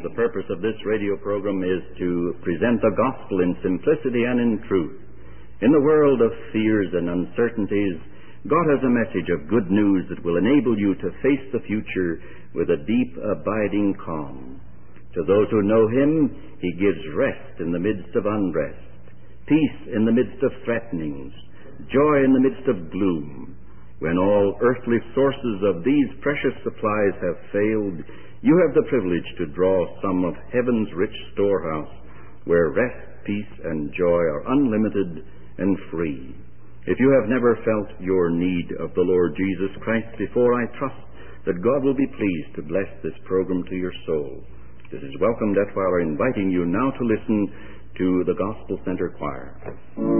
The purpose of this radio program is to present the gospel in simplicity and in truth. In the world of fears and uncertainties, God has a message of good news that will enable you to face the future with a deep, abiding calm. To those who know Him, He gives rest in the midst of unrest, peace in the midst of threatenings, joy in the midst of gloom. When all earthly sources of these precious supplies have failed, you have the privilege to draw some of heaven's rich storehouse, where rest, peace, and joy are unlimited and free. If you have never felt your need of the Lord Jesus Christ before, I trust that God will be pleased to bless this program to your soul. This is Welcome Detweiler inviting you now to listen to the Gospel Center Choir.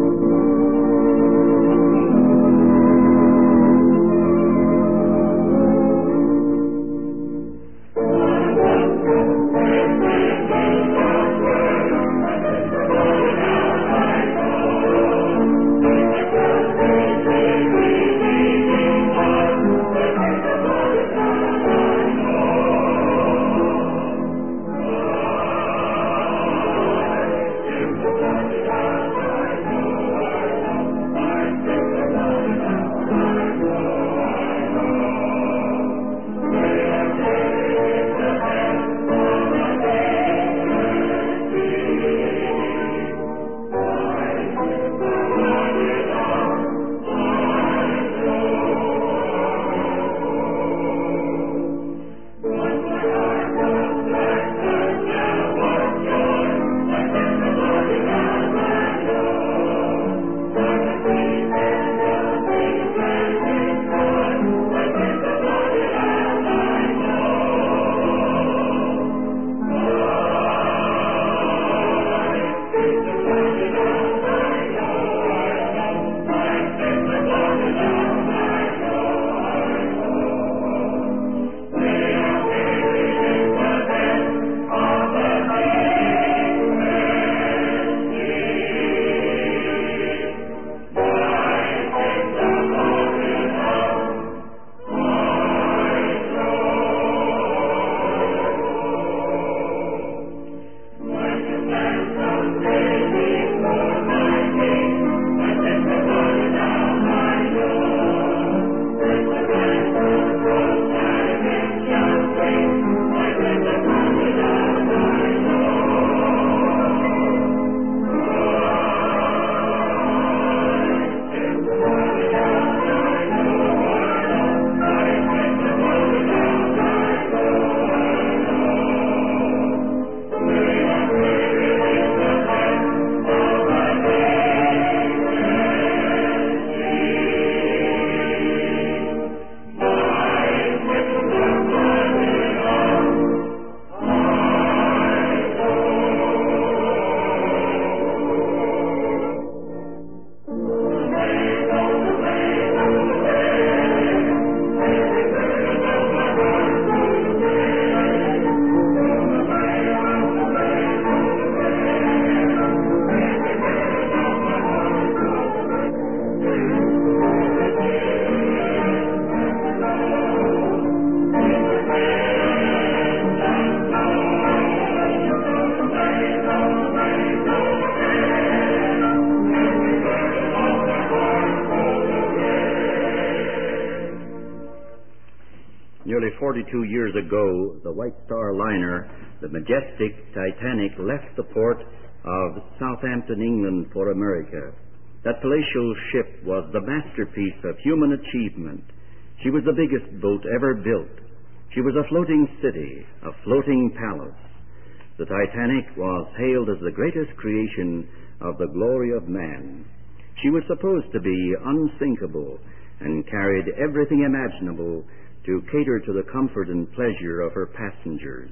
Nearly 42 years ago, the White Star liner, the majestic Titanic, left the port of Southampton, England, for America. That palatial ship was the masterpiece of human achievement. She was the biggest boat ever built. She was a floating city, a floating palace. The Titanic was hailed as the greatest creation of the glory of man. She was supposed to be unsinkable and carried everything imaginable to cater to the comfort and pleasure of her passengers.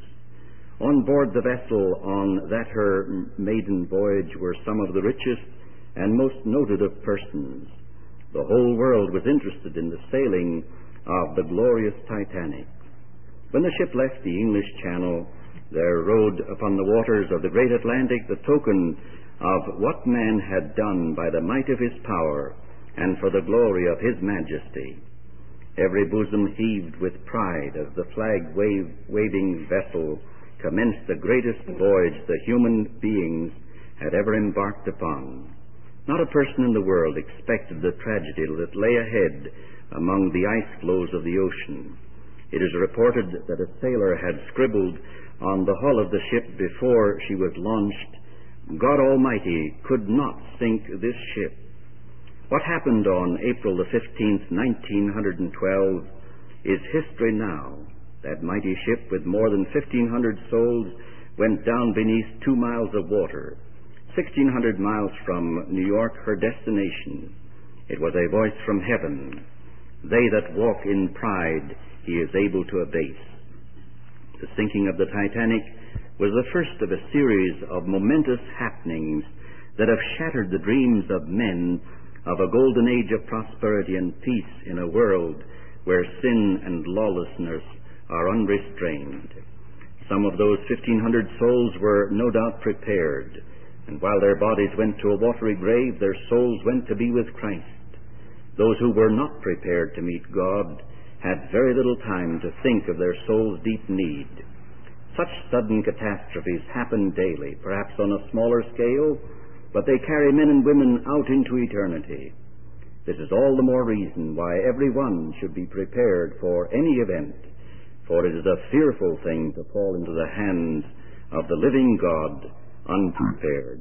On board the vessel on that her maiden voyage were some of the richest and most noted of persons. The whole world was interested in the sailing of the glorious Titanic. When the ship left the English Channel, there rode upon the waters of the great Atlantic the token of what man had done by the might of his power and for the glory of his majesty. Every bosom heaved with pride as the flag-waving vessel commenced the greatest voyage the human beings had ever embarked upon. Not a person in the world expected the tragedy that lay ahead among the ice floes of the ocean. It is reported that a sailor had scribbled on the hull of the ship before she was launched, "God Almighty could not sink this ship." What happened on April the 15th, 1912 is history now. That mighty ship with more than 1,500 souls went down beneath 2 miles of water, 1,600 miles from New York, her destination. It was a voice from heaven. "They that walk in pride he is able to abase." The sinking of the Titanic was the first of a series of momentous happenings that have shattered the dreams of men of a golden age of prosperity and peace in a world where sin and lawlessness are unrestrained. Some of those 1,500 souls were no doubt prepared, and while their bodies went to a watery grave, their souls went to be with Christ. Those who were not prepared to meet God had very little time to think of their soul's deep need. Such sudden catastrophes happen daily, perhaps on a smaller scale, but they carry men and women out into eternity. This is all the more reason why every one should be prepared for any event, for it is a fearful thing to fall into the hands of the living God unprepared.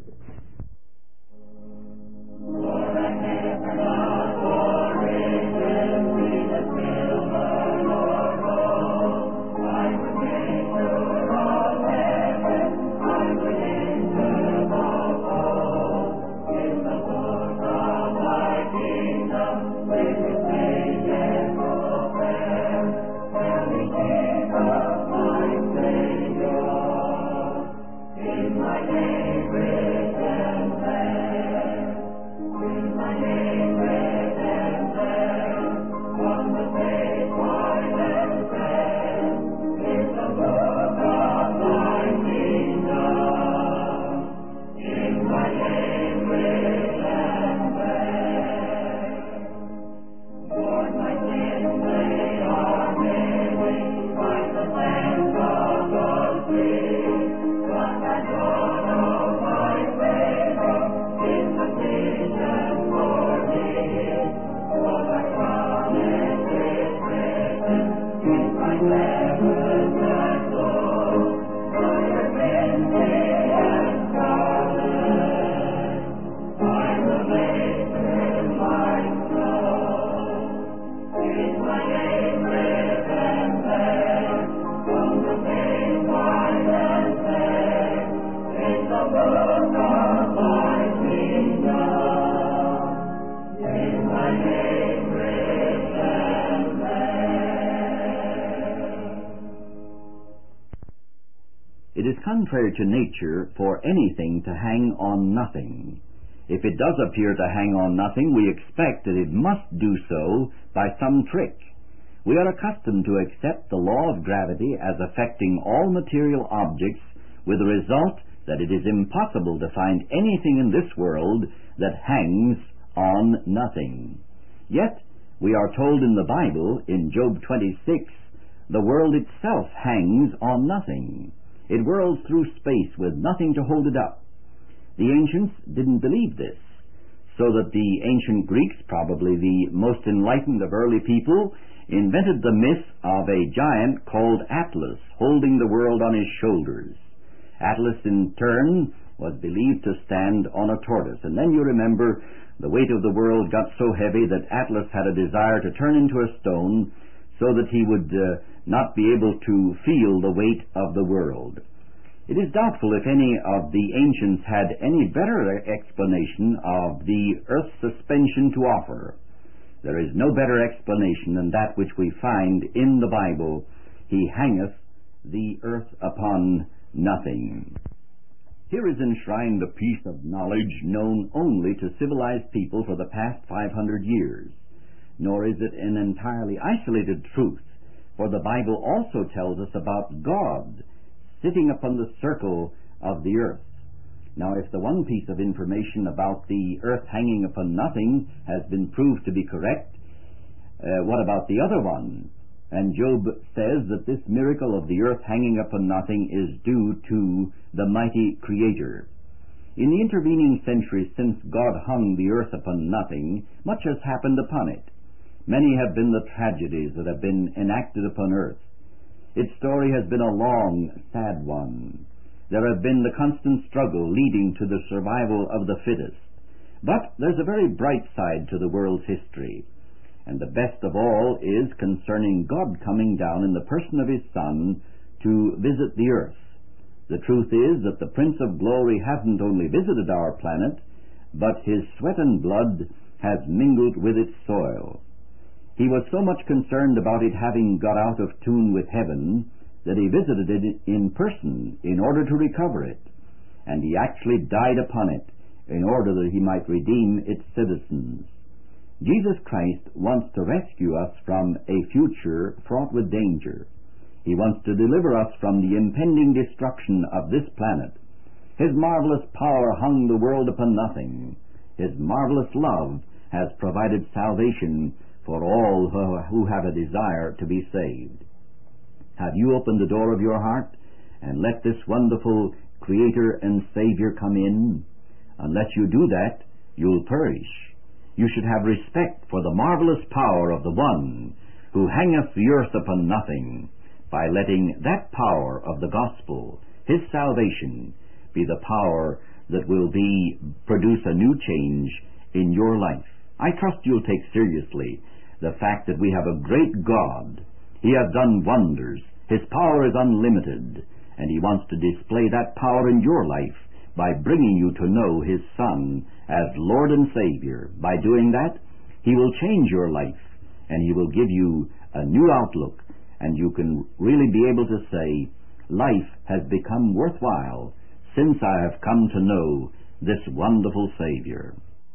It is contrary to nature for anything to hang on nothing. If it does appear to hang on nothing, we expect that it must do so by some trick. We are accustomed to accept the law of gravity as affecting all material objects, with the result that it is impossible to find anything in this world that hangs on nothing. Yet, we are told in the Bible, in Job 26, the world itself hangs on nothing. It whirls through space with nothing to hold it up. The ancients didn't believe this, so that the ancient Greeks, probably the most enlightened of early people, invented the myth of a giant called Atlas, holding the world on his shoulders. Atlas, in turn, was believed to stand on a tortoise. And then you remember the weight of the world got so heavy that Atlas had a desire to turn into a stone so that he would not be able to feel the weight of the world. It is doubtful if any of the ancients had any better explanation of the earth's suspension to offer. There is no better explanation than that which we find in the Bible. He hangeth the earth upon nothing. Here is enshrined a piece of knowledge known only to civilized people for the past 500 years. Nor is it an entirely isolated truth, for the Bible also tells us about God sitting upon the circle of the earth. Now, if the one piece of information about the earth hanging upon nothing has been proved to be correct, what about the other one? And Job says that this miracle of the earth hanging upon nothing is due to the mighty Creator. In the intervening centuries since God hung the earth upon nothing, much has happened upon it. Many have been the tragedies that have been enacted upon earth. Its story has been a long, sad one. There have been the constant struggle leading to the survival of the fittest. But there's a very bright side to the world's history. And the best of all is concerning God coming down in the person of His Son to visit the earth. The truth is that the Prince of Glory hasn't only visited our planet, but His sweat and blood has mingled with its soil. He was so much concerned about it having got out of tune with heaven that He visited it in person in order to recover it, and He actually died upon it in order that He might redeem its citizens. Jesus Christ wants to rescue us from a future fraught with danger. He wants to deliver us from the impending destruction of this planet. His marvelous power hung the world upon nothing. His marvelous love has provided salvation for all who have a desire to be saved. Have you opened the door of your heart and let this wonderful Creator and Savior come in? Unless you do that, you'll perish. You should have respect for the marvelous power of the One who hangeth the earth upon nothing, by letting that power of the gospel, His salvation, be the power that will produce a new change in your life. I trust you'll take seriously the fact that we have a great God. He has done wonders. His power is unlimited, and He wants to display that power in your life by bringing you to know His Son as Lord and Savior. By doing that, He will change your life, and He will give you a new outlook, and you can really be able to say, life has become worthwhile since I have come to know this wonderful Savior.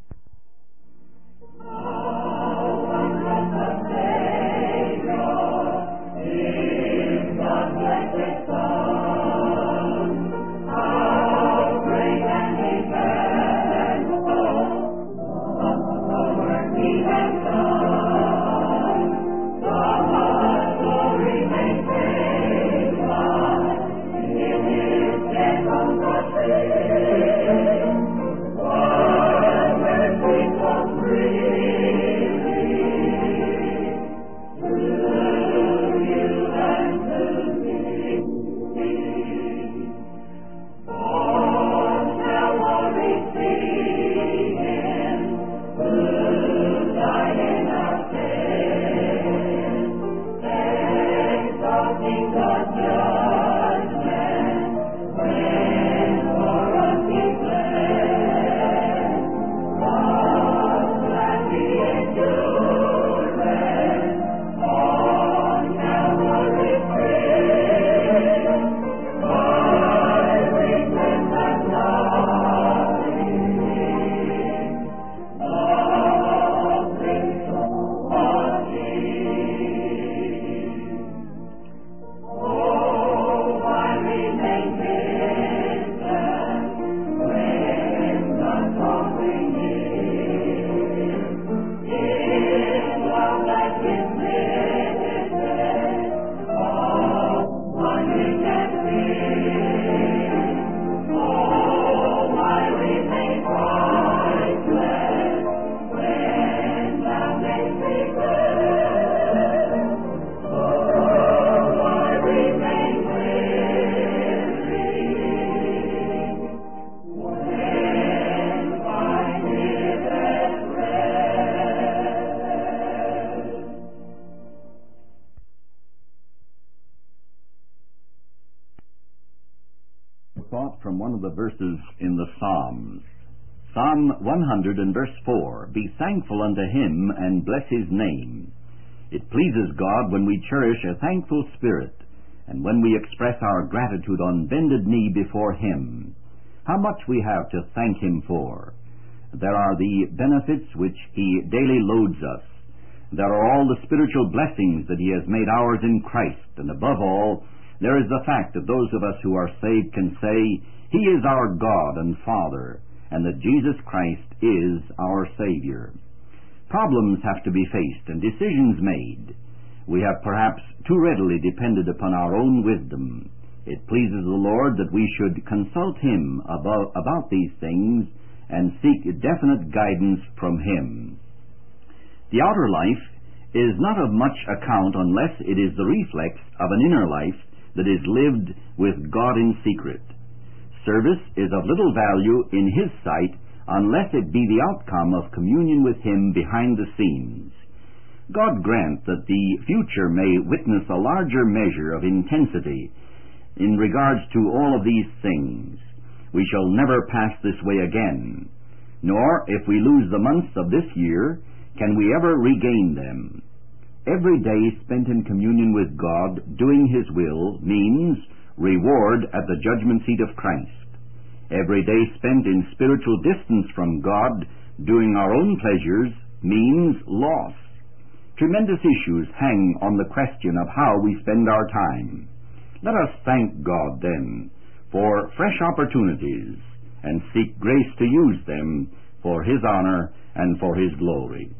Thought from one of the verses in the Psalms. Psalm 100 and verse 4, Be thankful unto Him and bless His name. It pleases God when we cherish a thankful spirit and when we express our gratitude on bended knee before Him. How much we have to thank Him for. There are the benefits which He daily loads us. There are all the spiritual blessings that He has made ours in Christ, and above all, there is the fact that those of us who are saved can say, He is our God and Father, and that Jesus Christ is our Savior. Problems have to be faced and decisions made. We have perhaps too readily depended upon our own wisdom. It pleases the Lord that we should consult Him about these things and seek definite guidance from Him. The outer life is not of much account unless it is the reflex of an inner life that is lived with God in secret. Service is of little value in His sight unless it be the outcome of communion with Him behind the scenes. God grant that the future may witness a larger measure of intensity in regards to all of these things. We shall never pass this way again, nor, if we lose the months of this year, can we ever regain them. Every day spent in communion with God, doing His will, means reward at the judgment seat of Christ. Every day spent in spiritual distance from God, doing our own pleasures, means loss. Tremendous issues hang on the question of how we spend our time. Let us thank God, then, for fresh opportunities and seek grace to use them for His honor and for His glory.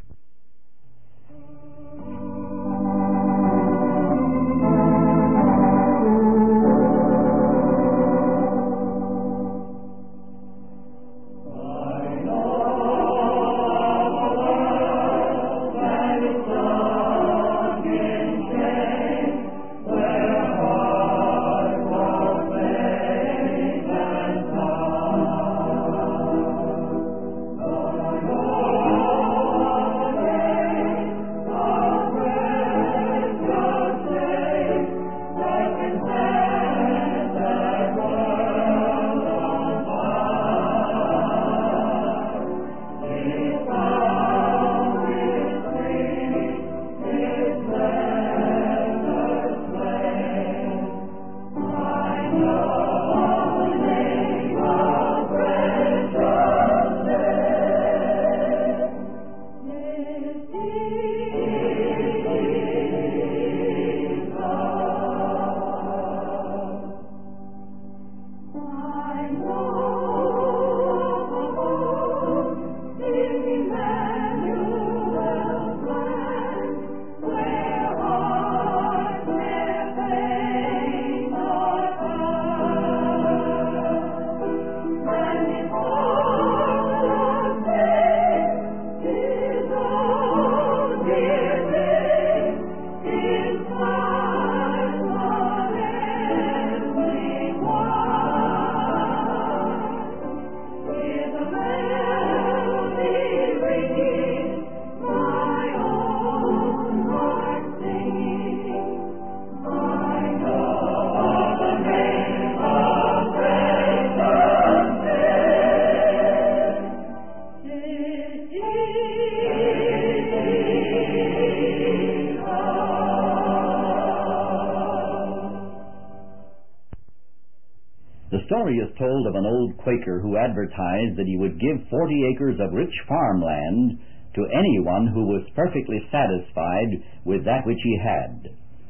The story is told of an old Quaker who advertised that he would give 40 acres of rich farmland to anyone who was perfectly satisfied with that which he had.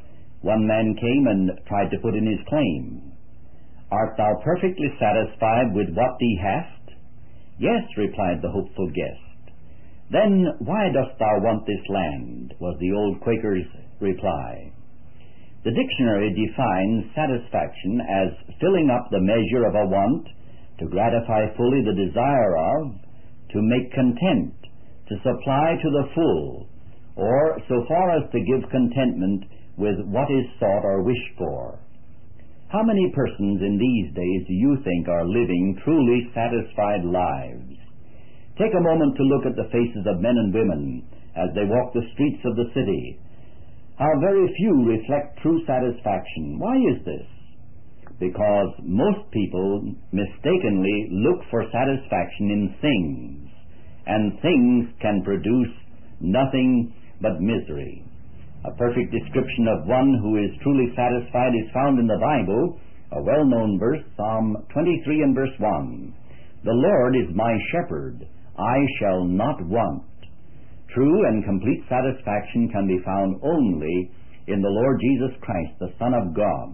One man came and tried to put in his claim. "Art thou perfectly satisfied with what thee hast?" "Yes," replied the hopeful guest. "Then why dost thou want this land?" was the old Quaker's reply. The dictionary defines satisfaction as filling up the measure of a want, to gratify fully the desire of, to make content, to supply to the full, or so far as to give contentment with what is sought or wished for. How many persons in these days do you think are living truly satisfied lives? Take a moment to look at the faces of men and women as they walk the streets of the city. How very few reflect true satisfaction. Why is this? Because most people mistakenly look for satisfaction in things, and things can produce nothing but misery. A perfect description of one who is truly satisfied is found in the Bible, a well-known verse, Psalm 23 and verse 1. "The Lord is my shepherd, I shall not want." True and complete satisfaction can be found only in the Lord Jesus Christ, the Son of God.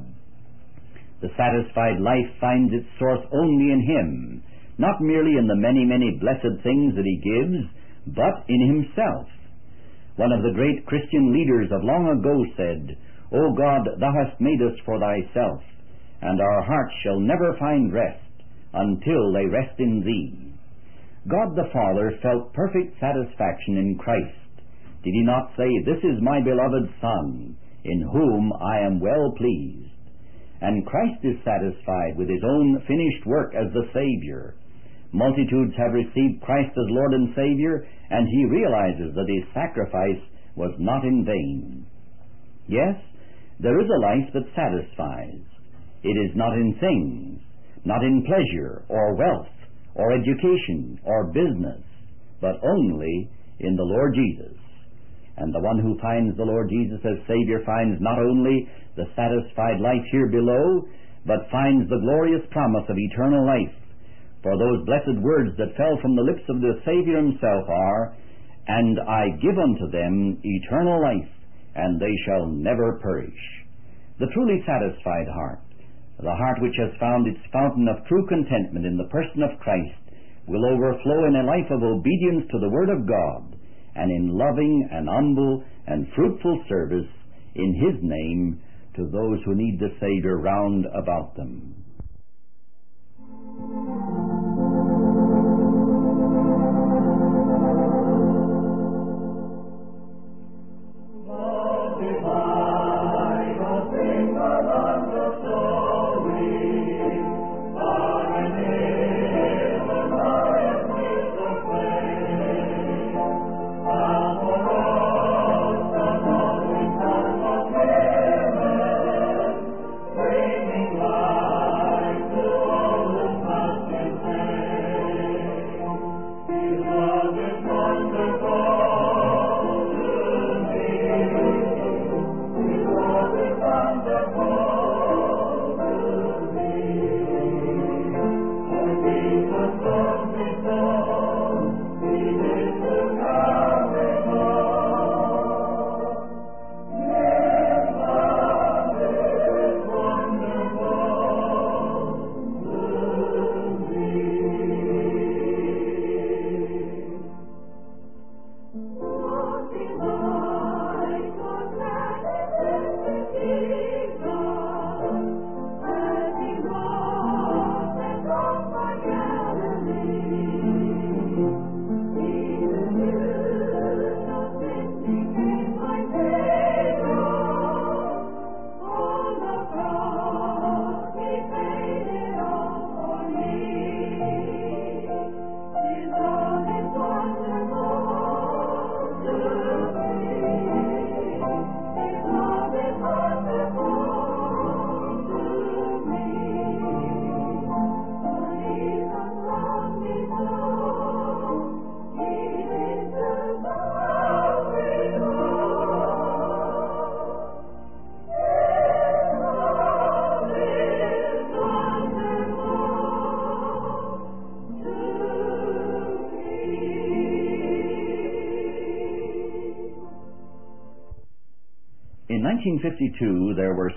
The satisfied life finds its source only in Him, not merely in the many, many blessed things that He gives, but in Himself. One of the great Christian leaders of long ago said, O God, thou hast made us for thyself, and our hearts shall never find rest until they rest in thee. God the Father felt perfect satisfaction in Christ. Did he not say, This is my beloved Son, in whom I am well pleased? And Christ is satisfied with his own finished work as the Savior. Multitudes have received Christ as Lord and Savior, and he realizes that his sacrifice was not in vain. Yes, there is a life that satisfies. It is not in things, not in pleasure or wealth or education or business, but only in the Lord Jesus. And the one who finds the Lord Jesus as Savior finds not only the satisfied life here below, but finds the glorious promise of eternal life. For those blessed words that fell from the lips of the Savior himself are, And I give unto them eternal life, and they shall never perish. The truly satisfied heart, the heart which has found its fountain of true contentment in the person of Christ, will overflow in a life of obedience to the Word of God, and in loving and humble and fruitful service in his name to those who need the Savior round about them. In 1952, there were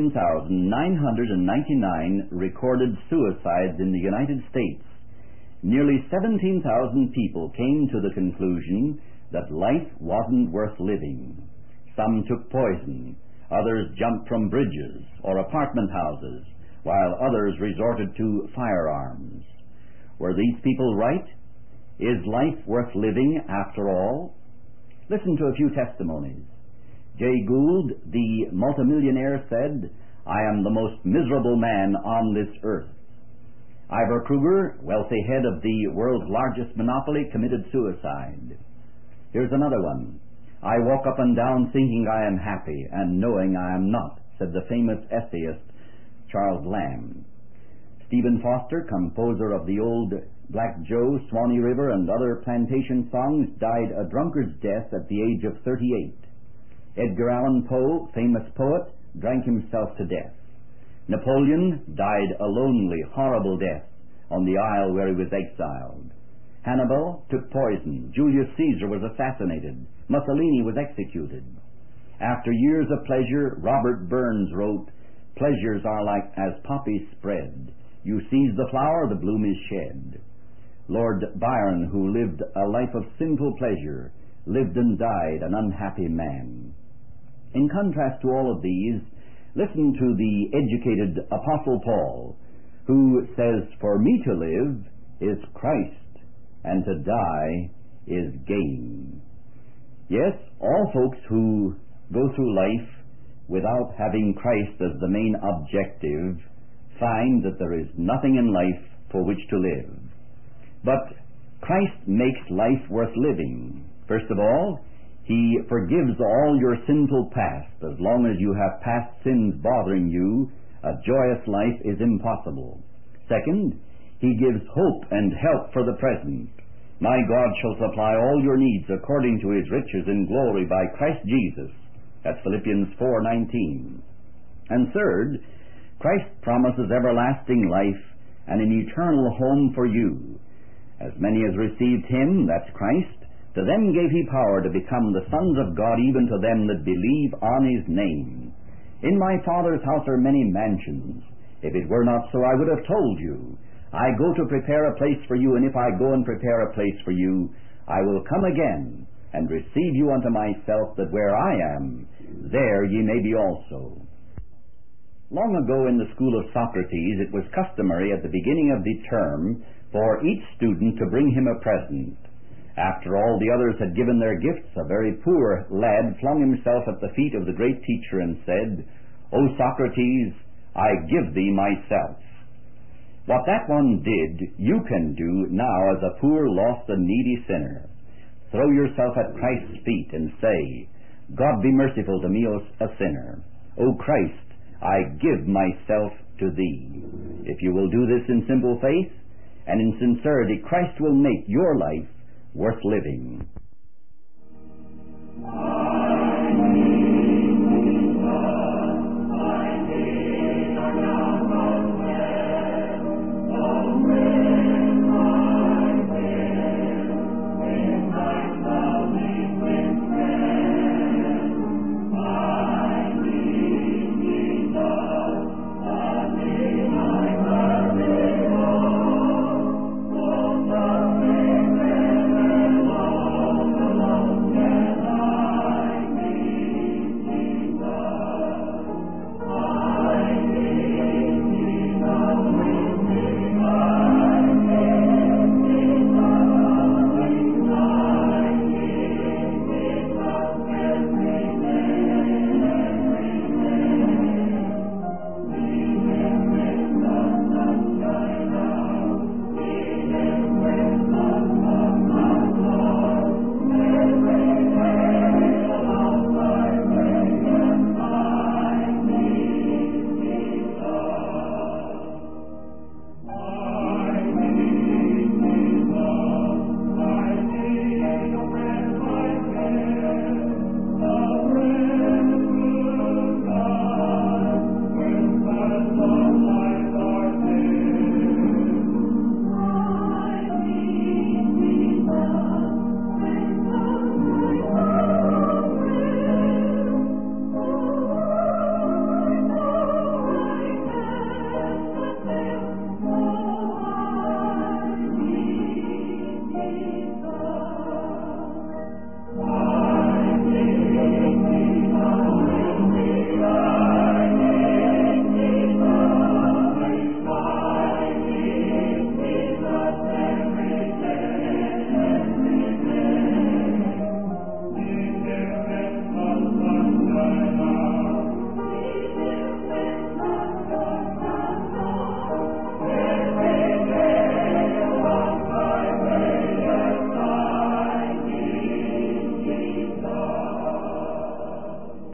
16,999 recorded suicides in the United States. Nearly 17,000 people came to the conclusion that life wasn't worth living. Some took poison, others jumped from bridges or apartment houses, while others resorted to firearms. Were these people right? Is life worth living after all? Listen to a few testimonies. Jay Gould, the multimillionaire, said, I am the most miserable man on this earth. Ivor Kruger, wealthy head of the world's largest monopoly, committed suicide. Here's another one. I walk up and down thinking I am happy and knowing I am not, said the famous essayist Charles Lamb. Stephen Foster, composer of the old Black Joe, Swanee River, and other plantation songs, died a drunkard's death at the age of 38. Edgar Allan Poe, famous poet, drank himself to death. Napoleon died a lonely, horrible death on the isle where he was exiled. Hannibal took poison. Julius Caesar was assassinated. Mussolini was executed. After years of pleasure, Robert Burns wrote, Pleasures are like as poppies spread. You seize the flower, the bloom is shed. Lord Byron, who lived a life of sinful pleasure, lived and died an unhappy man. In contrast to all of these, listen to the educated Apostle Paul, who says, "For me to live is Christ, and to die is gain." Yes, all folks who go through life without having Christ as the main objective find that there is nothing in life for which to live. But Christ makes life worth living. First of all, He forgives all your sinful past. As long as you have past sins bothering you, a joyous life is impossible. Second, He gives hope and help for the present. "My God shall supply all your needs according to His riches in glory by Christ Jesus." That's Philippians 4:19. And third, Christ promises everlasting life and an eternal home for you. "As many as received Him," that's Christ, "to them gave He power to become the sons of God, even to them that believe on His name. In my Father's house are many mansions. If it were not so, I would have told you. I go to prepare a place for you, and if I go and prepare a place for you, I will come again and receive you unto myself, that where I am, there ye may be also." Long ago in the school of Socrates, it was customary at the beginning of the term for each student to bring him a present. After all the others had given their gifts, a very poor lad flung himself at the feet of the great teacher and said, "O Socrates, I give thee myself." What that one did, you can do now as a poor, lost, and needy sinner. Throw yourself at Christ's feet and say, "God be merciful to me, a sinner. O Christ, I give myself to Thee." If you will do this in simple faith and in sincerity, Christ will make your life worth living.